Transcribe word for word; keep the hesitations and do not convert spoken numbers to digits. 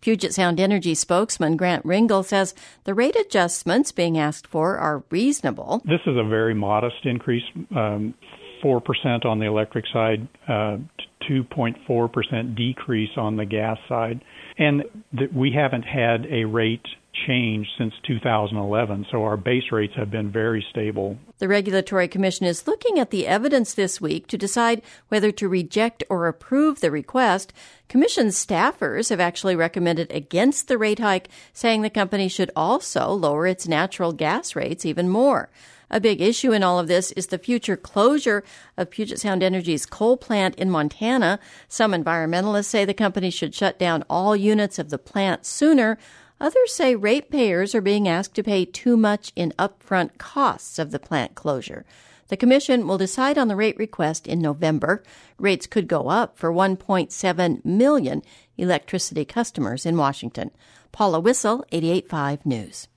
Puget Sound Energy spokesman Grant Ringel says the rate adjustments being asked for are reasonable. This is a very modest increase, um, four percent on the electric side, uh, two point four percent decrease on the gas side. And th- we haven't had a rate change since two thousand eleven, so our base rates have been very stable. The Regulatory Commission is looking at the evidence this week to decide whether to reject or approve the request. Commission staffers have actually recommended against the rate hike, saying the company should also lower its natural gas rates even more. A big issue in all of this is the future closure of Puget Sound Energy's coal plant in Montana. Some environmentalists say the company should shut down all units of the plant sooner. Others say ratepayers are being asked to pay too much in upfront costs of the plant closure. The Commission will decide on the rate request in November. Rates could go up for one point seven million electricity customers in Washington. Paula Whistle, eighty-eight point five News.